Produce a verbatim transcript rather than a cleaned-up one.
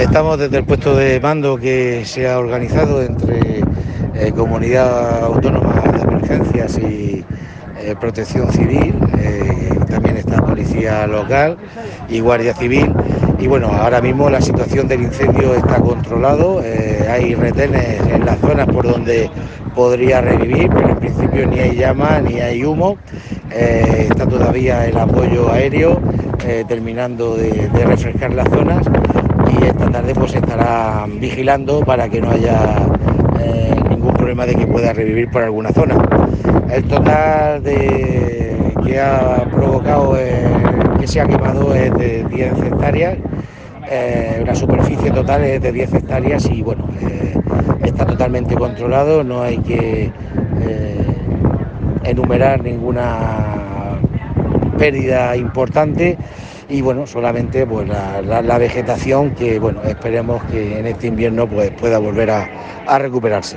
Estamos desde el puesto de mando que se ha organizado entre eh, Comunidad Autónoma de Emergencias y eh, Protección Civil, eh, también está Policía Local y Guardia Civil. Y bueno, ahora mismo la situación del incendio está controlado, eh, hay retenes en las zonas por donde podría revivir, pero en principio ni hay llama ni hay humo. Eh, está todavía el apoyo aéreo eh, terminando de, de refrescar las zonas, y esta tarde pues estarán vigilando para que no haya eh, ningún problema de que pueda revivir por alguna zona. El total de que ha provocado eh, que se ha quemado es de diez hectáreas, eh, la superficie total es de diez hectáreas y bueno, eh, está totalmente controlado, no hay que eh, enumerar ninguna pérdida importante. Y bueno, solamente pues la, la, la vegetación que bueno, esperemos que en este invierno pues pueda volver a, a recuperarse.